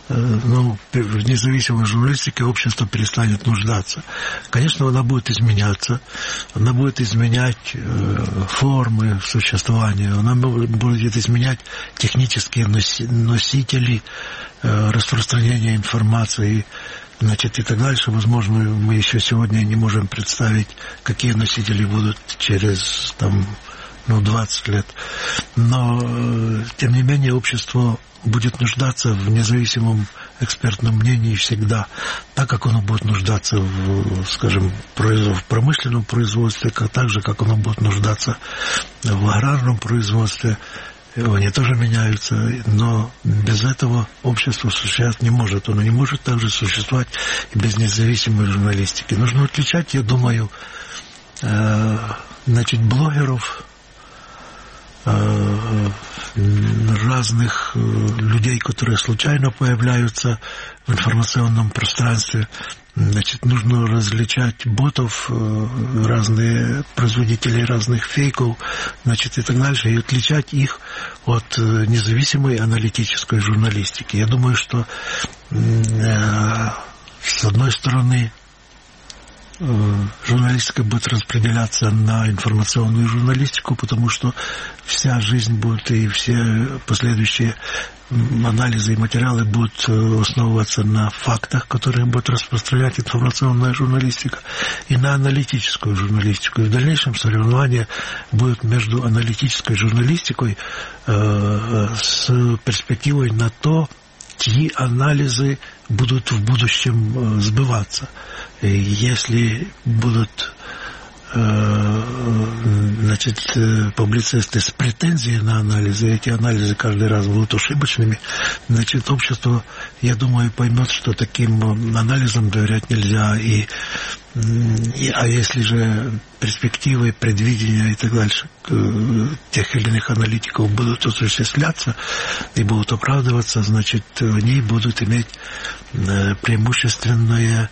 общество перестанет нуждаться. Конечно, она будет изменяться, она будет изменять формы существования, она будет изменять технические носители распространения информации, и так дальше. Возможно, мы еще сегодня не можем представить, какие носители будут через 20 лет. Но, тем не менее, общество будет нуждаться в независимом экспертном мнении всегда, так как оно будет нуждаться в промышленном производстве, так же, как оно будет нуждаться в аграрном производстве. Они тоже меняются, но без этого общество существовать не может. Оно не может также существовать и без независимой журналистики. Нужно отличать, я думаю, блогеров, разных людей, которые случайно появляются в информационном пространстве. Нужно различать ботов, разные производители разных фейков, и так дальше, и отличать их от независимой аналитической журналистики. Я думаю, что с одной стороны журналистика будет распределяться на информационную журналистику, потому что вся жизнь будет и все последующие анализы и материалы будут основываться на фактах, которые будет распространять информационная журналистика, и на аналитическую журналистику. И в дальнейшем соревнование будет между аналитической журналистикой с перспективой на то, чьи анализы будут в будущем сбываться. И если будут публицисты с претензией на анализы, эти анализы каждый раз будут ошибочными, значит, общество, я думаю, поймет, что таким анализам доверять нельзя. А если же перспективы, предвидения и так дальше тех или иных аналитиков будут осуществляться и будут оправдываться, значит, они будут иметь преимущественное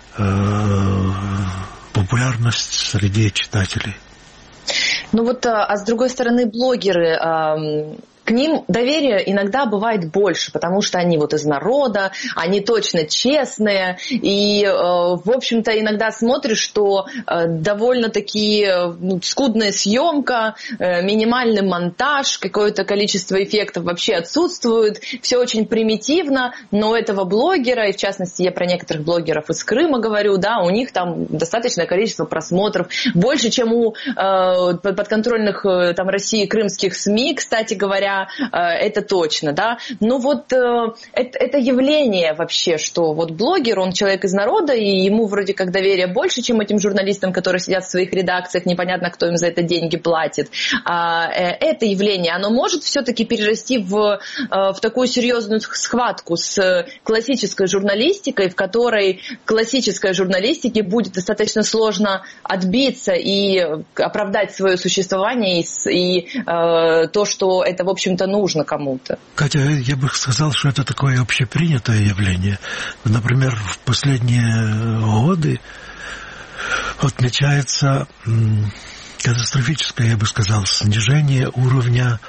популярность среди читателей. Ну вот, а с другой стороны, блогеры, к ним доверие иногда бывает больше, потому что они вот из народа, они точно честные, и, в общем-то, иногда смотришь, что довольно-таки скудная съемка, минимальный монтаж, какое-то количество эффектов вообще отсутствует, все очень примитивно, но у этого блогера, и в частности я про некоторых блогеров из Крыма говорю, да, у них там достаточное количество просмотров, больше, чем у подконтрольных там России крымских СМИ, кстати говоря, это точно, да. Но вот это явление вообще, что вот блогер, он человек из народа, и ему вроде как доверие больше, чем этим журналистам, которые сидят в своих редакциях, непонятно, кто им за это деньги платит. Это явление, оно может все-таки перерасти в такую серьезную схватку с классической журналистикой, в которой классической журналистике будет достаточно сложно отбиться и оправдать свое существование и то, что это, в общем-то, нужно кому-то. Катя, я бы сказал, что это такое общепринятое явление. Например, в последние годы отмечается катастрофическое, я бы сказал, снижение уровня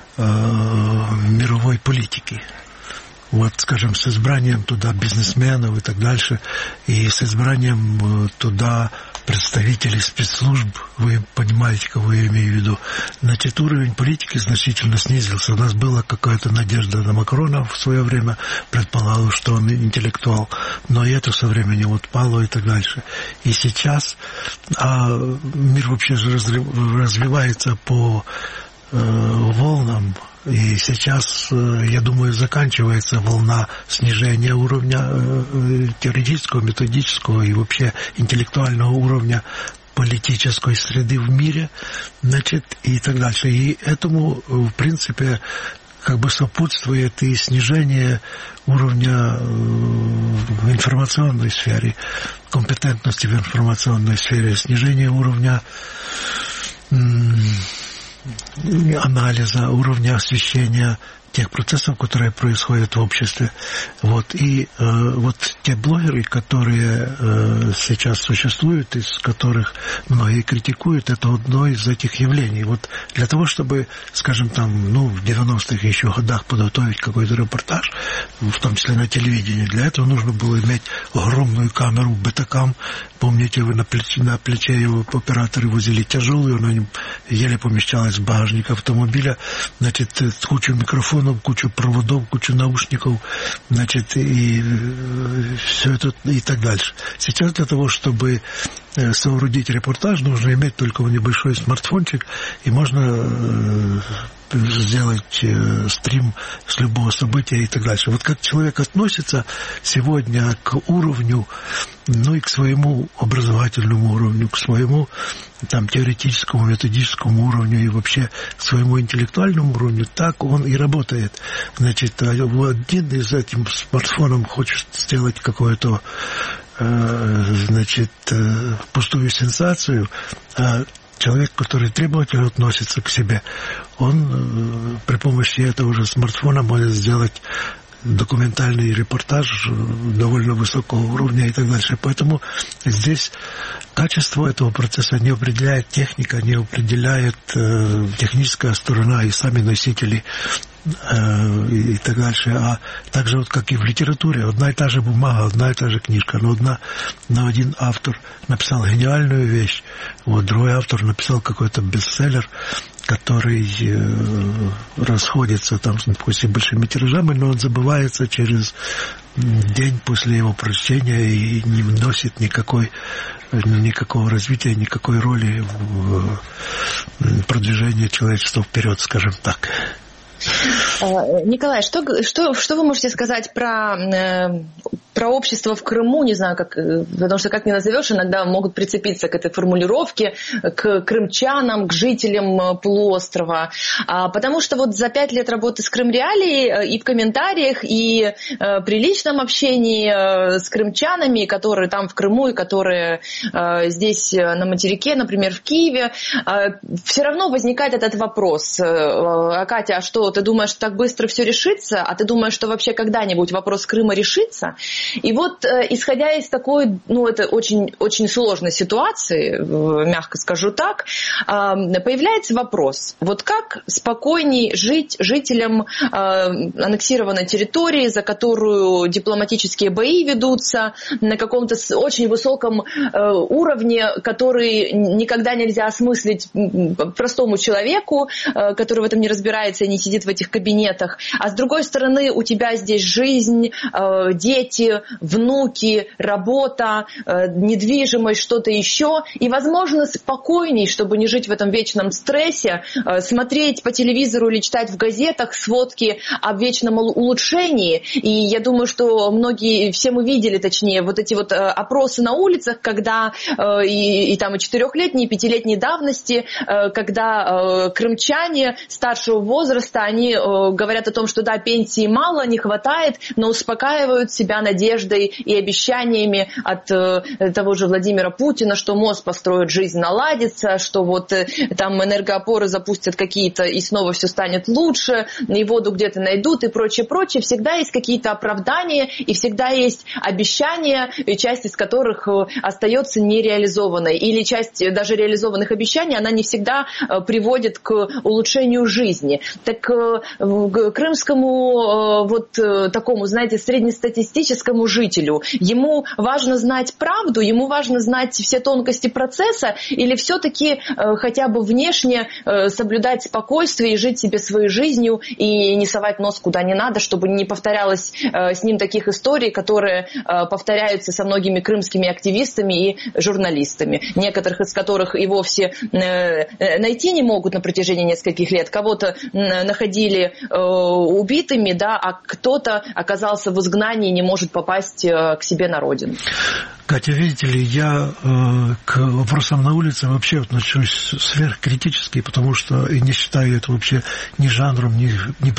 мировой политики. Вот, скажем, с избранием туда бизнесменов и так дальше, и с избранием туда представителей спецслужб, вы понимаете, кого я имею в виду, значит, уровень политики значительно снизился. У нас была какая-то надежда на Макрона в свое время, предполагалось, что он интеллектуал, но и это со временем отпало и так дальше. И сейчас мир вообще же развивается по волнам. И сейчас, я думаю, заканчивается волна снижения уровня теоретического, методического и вообще интеллектуального уровня политической среды в мире, значит, и так дальше. И этому, в принципе, как бы сопутствует и снижение уровня в информационной сфере, компетентности в информационной сфере, снижение уровня анализа, уровня освещения тех процессов, которые происходят в обществе. Вот. И вот те блогеры, которые сейчас существуют, из которых многие критикуют, это одно из этих явлений. Вот для того, чтобы, скажем, там, в 90-х еще годах подготовить какой-то репортаж, в том числе на телевидении, для этого нужно было иметь огромную камеру Betacam. Помните, вы на плече его операторы возили тяжелую, она еле помещалась в багажник автомобиля, значит, кучу микрофонов, кучу проводов, кучу наушников, значит, и все это и так дальше. Сейчас для того, чтобы соорудить репортаж, нужно иметь только небольшой смартфончик, и можно сделать стрим с любого события и так дальше. Вот как человек относится сегодня к уровню, и к своему образовательному уровню, к своему там теоретическому, методическому уровню и вообще к своему интеллектуальному уровню, так он и работает. Значит, один из этим смартфоном хочет сделать какое-то пустую сенсацию, а человек, который требовательно относится к себе, он при помощи этого же смартфона может сделать документальный репортаж довольно высокого уровня и так дальше. Поэтому здесь качество этого процесса не определяет техника, не определяет техническая сторона и сами носители и так дальше. А также вот как и в литературе, одна и та же бумага, одна и та же книжка, но один автор написал гениальную вещь, вот другой автор написал какой-то бестселлер, который расходится там, допустим, большими тиражами, но он забывается через день после его прочтения и не вносит никакого развития, никакой роли в продвижении человечества вперед, скажем так. Николай, что вы можете сказать про общество в Крыму, не знаю, потому что как ни назовешь, иногда могут прицепиться к этой формулировке, к крымчанам, к жителям полуострова. Потому что вот за 5 лет работы с Крымреалией и в комментариях, и при личном общении с крымчанами, которые там в Крыму и которые здесь на материке, например, в Киеве, все равно возникает этот вопрос. Катя, а что, ты думаешь, так быстро все решится? А ты думаешь, что вообще когда-нибудь вопрос Крыма решится? И вот, исходя из такой, это очень, очень сложной ситуации, мягко скажу так, появляется вопрос, вот как спокойней жить жителям аннексированной территории, за которую дипломатические бои ведутся на каком-то очень высоком уровне, который никогда нельзя осмыслить простому человеку, который в этом не разбирается и не сидит в этих кабинетах. А с другой стороны, у тебя здесь жизнь, дети, внуки, работа, недвижимость, что-то еще. И, возможно, спокойней, чтобы не жить в этом вечном стрессе, смотреть по телевизору или читать в газетах сводки о вечном улучшении. И я думаю, что все мы видели, точнее, вот эти вот опросы на улицах, когда и там и 4-летней, и 5-летней давности, когда крымчане старшего возраста, они говорят о том, что да, пенсии мало, не хватает, но успокаивают себя надеждой и обещаниями от того же Владимира Путина, что мост построят, жизнь наладится, что вот там энергоопоры запустят какие-то и снова все станет лучше, и воду где-то найдут и прочее, прочее. Всегда есть какие-то оправдания и всегда есть обещания, часть из которых остается нереализованной. Или часть даже реализованных обещаний, она не всегда приводит к улучшению жизни. Так крымскому вот такому, знаете, среднестатистическому жителю, ему важно знать правду, ему важно знать все тонкости процесса, или все-таки хотя бы внешне соблюдать спокойствие и жить себе своей жизнью и не совать нос куда не надо, чтобы не повторялось с ним таких историй, которые повторяются со многими крымскими активистами и журналистами, некоторых из которых и вовсе найти не могут на протяжении нескольких лет. Кого-то находили убитыми, да, а кто-то оказался в изгнании и не может попасть к себе на родину. Катя, видите ли, я к вопросам на улице вообще отношусь сверхкритически, потому что и не считаю это вообще ни жанром, ни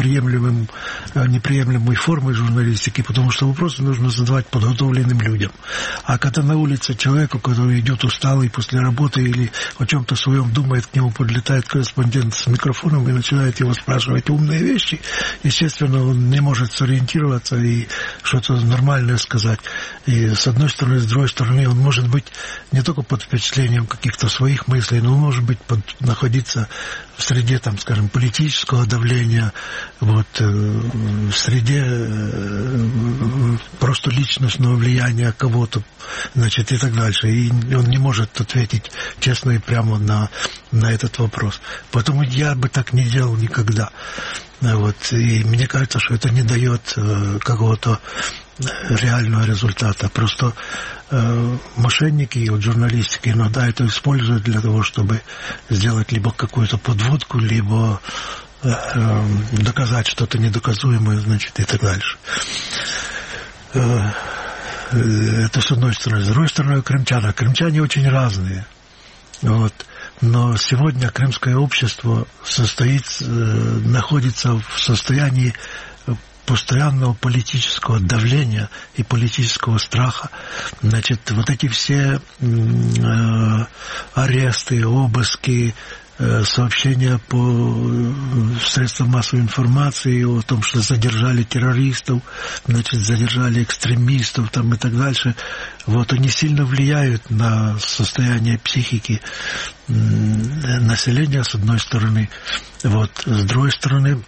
неприемлемой формой журналистики, потому что вопросы нужно задавать подготовленным людям. А когда на улице человеку, который идет усталый после работы или о чем-то своем думает, к нему подлетает корреспондент с микрофоном и начинает его спрашивать умные вещи, естественно, он не может сориентироваться и что-то нормальное сказать. И с одной стороны, с другой стороны, он может быть не только под впечатлением каких-то своих мыслей, но он может быть находиться в среде, там, скажем, политического давления, вот, в среде просто личностного влияния кого-то, значит, и так дальше. И он не может ответить честно и прямо на этот вопрос. Поэтому я бы так не делал никогда. Вот. И мне кажется, что это не дает какого-то реального результата. Просто мошенники и вот журналистики иногда это используют для того, чтобы сделать либо какую-то подводку, либо доказать что-то недоказуемое, значит, и так дальше. Это с одной стороны. С другой стороны, крымчане. Крымчане очень разные. Вот. Но сегодня крымское общество находится в состоянии постоянного политического давления и политического страха. Значит, вот эти все аресты, обыски, сообщения по средствам массовой информации о том, что задержали террористов, значит, задержали экстремистов там, и так дальше. Вот, они сильно влияют на состояние психики населения, с одной стороны. Вот, с другой стороны,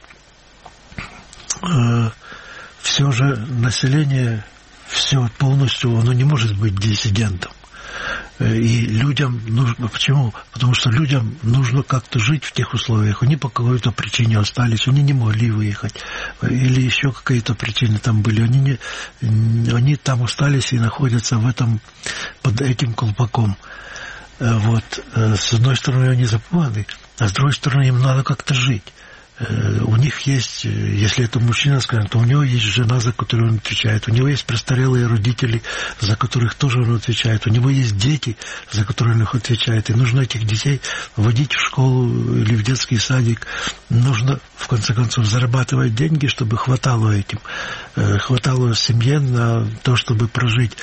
все же население, все полностью, оно не может быть диссидентом. И людям нужно... Почему? Потому что людям нужно как-то жить в тех условиях. Они по какой-то причине остались, они не могли выехать. Или еще какие-то причины там были. Они там остались и находятся в этом, под этим колпаком. Вот. С одной стороны, они запуганы, а с другой стороны, им надо как-то жить. У них есть, если это мужчина, скажем, то у него есть жена, за которую он отвечает, у него есть престарелые родители, за которых тоже он отвечает, у него есть дети, за которые он отвечает, и нужно этих детей водить в школу или в детский садик, нужно, в конце концов, зарабатывать деньги, чтобы хватало семье на то, чтобы прожить.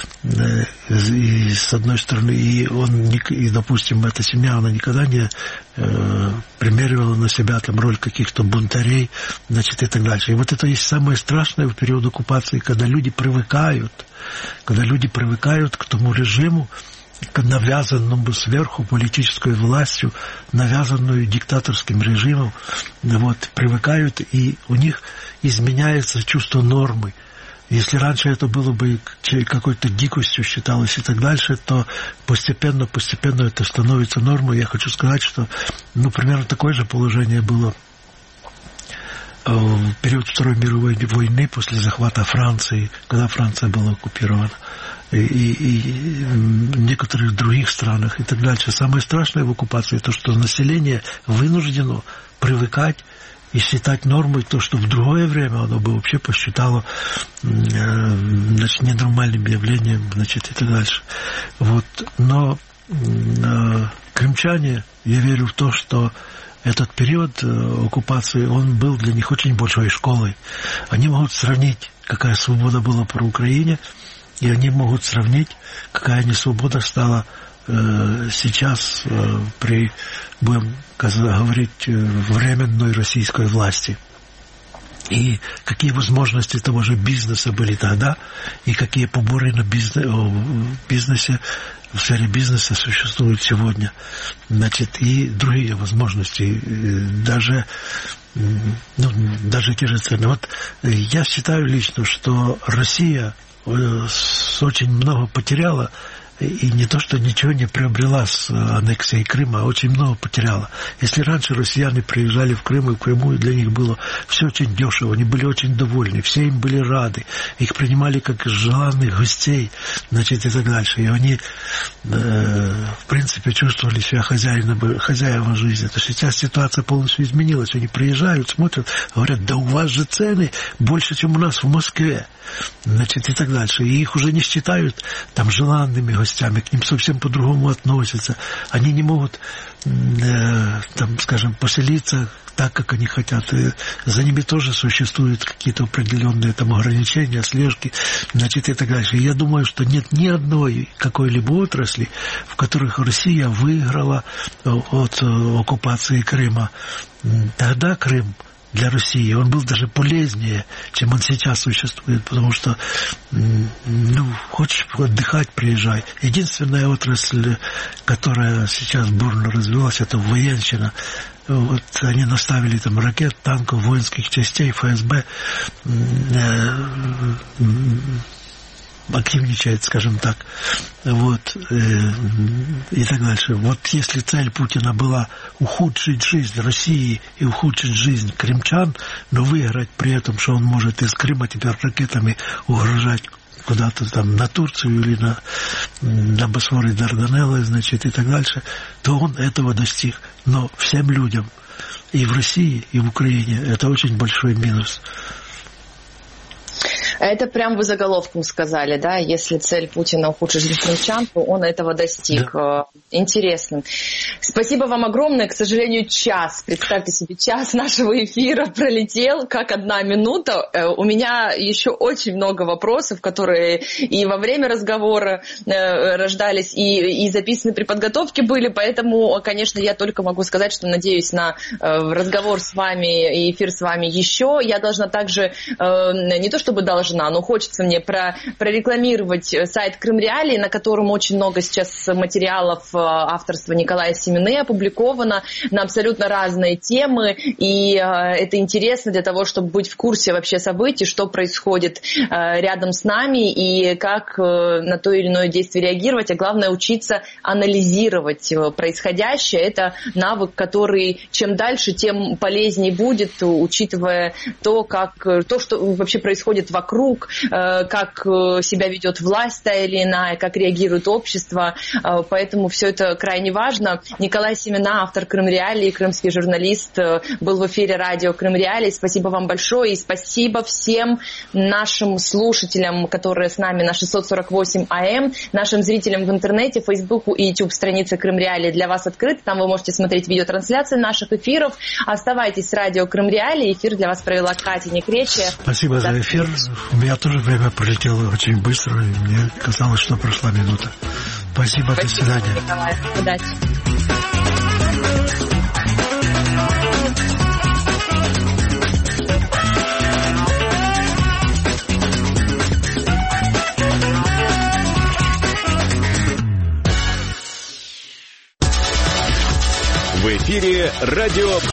И с одной стороны, и, допустим, эта семья, она никогда не примеривала на себя там роль каких-то бунтарей, значит, и так дальше. И вот это есть самое страшное в период оккупации, когда люди привыкают к тому режиму, к навязанному сверху политической властью, навязанную диктаторским режимом, вот, привыкают, и у них изменяется чувство нормы. Если раньше это было бы какой-то дикостью считалось и так дальше, то постепенно это становится нормой. Я хочу сказать, что примерно такое же положение было в период Второй мировой войны после захвата Франции, когда Франция была оккупирована, и в некоторых других странах и так дальше. Самое страшное в оккупации то, что население вынуждено привыкать и считать нормой то, что в другое время оно бы вообще посчитало, значит, ненормальным явлением, значит, и так дальше. Вот. Но крымчане, я верю в то, что этот период оккупации, он был для них очень большой школой. Они могут сравнить, какая свобода была по Украине, и они могут сравнить, какая несвобода стала сейчас при, будем говорить, временной российской власти. И какие возможности того же бизнеса были тогда, и какие поборы на бизнесе, в сфере бизнеса существуют сегодня. Значит, и другие возможности, даже те же цены. Вот я считаю лично, что Россия очень много потеряла, и не то, что ничего не приобрела с аннексией Крыма, а очень много потеряла. Если раньше россияне приезжали в Крым, и в Крыму для них было все очень дешево, они были очень довольны, все им были рады, их принимали как желанных гостей, значит, и так дальше. И они, в принципе, чувствовали себя хозяевами жизни. То сейчас ситуация полностью изменилась. Они приезжают, смотрят, говорят, да у вас же цены больше, чем у нас в Москве. Значит, и так дальше. И их уже не считают там желанными гостями, к ним совсем по-другому относятся. Они не могут, там, скажем, поселиться так, как они хотят. И за ними тоже существуют какие-то определенные там ограничения, слежки, значит, и так дальше. И я думаю, что нет ни одной какой-либо отрасли, в которых Россия выиграла от оккупации Крыма. Тогда Крым для России, он был даже полезнее, чем он сейчас существует, потому что, хочешь отдыхать, приезжай. Единственная отрасль, которая сейчас бурно развилась, это военщина. Вот они наставили там ракет, танков, воинских частей, ФСБ, активничает, скажем так, вот, и так дальше. Вот если цель Путина была ухудшить жизнь России и ухудшить жизнь крымчан, но выиграть при этом, что он может из Крыма теперь ракетами угрожать куда-то там на Турцию или на Босфор и Дарданеллы, значит, и так дальше, то он этого достиг. Но всем людям и в России, и в Украине это очень большой минус. Это прям вы заголовком сказали, да? Если цель Путина ухудшить жизнь крымчан, то он этого достиг. Да. Интересно. Спасибо вам огромное. К сожалению, час, представьте себе, час нашего эфира пролетел, как 1 минута. У меня еще очень много вопросов, которые и во время разговора рождались, и записаны при подготовке были, поэтому, конечно, я только могу сказать, что надеюсь на разговор с вами и эфир с вами еще. Я должна также, не то чтобы должна, но хочется мне прорекламировать сайт Крым Реалии, на котором очень много сейчас материалов авторства Николая Семены опубликовано на абсолютно разные темы, и это интересно для того, чтобы быть в курсе вообще событий, что происходит рядом с нами и как на то или иное действие реагировать, а главное учиться анализировать происходящее. Это навык, который чем дальше, тем полезнее будет, учитывая то, что вообще происходит вокруг, как себя ведет власть та или иная, как реагирует общество. Поэтому все это крайне важно. Николай Семена, автор Крым Реалии, крымский журналист, был в эфире радио Крым Реалии. Спасибо вам большое и спасибо всем нашим слушателям, которые с нами на 648 АМ, нашим зрителям в интернете, Фейсбуку и YouTube страницы Крым Реалии для вас открыты. Там вы можете смотреть видеотрансляции наших эфиров. Оставайтесь с радио Крым Реалии. Эфир для вас провела Катя Некречия. Спасибо за эфир. У меня тоже время пролетело очень быстро, и мне казалось, что прошла минута. Спасибо, до свидания. Николай, удачи. В эфире радио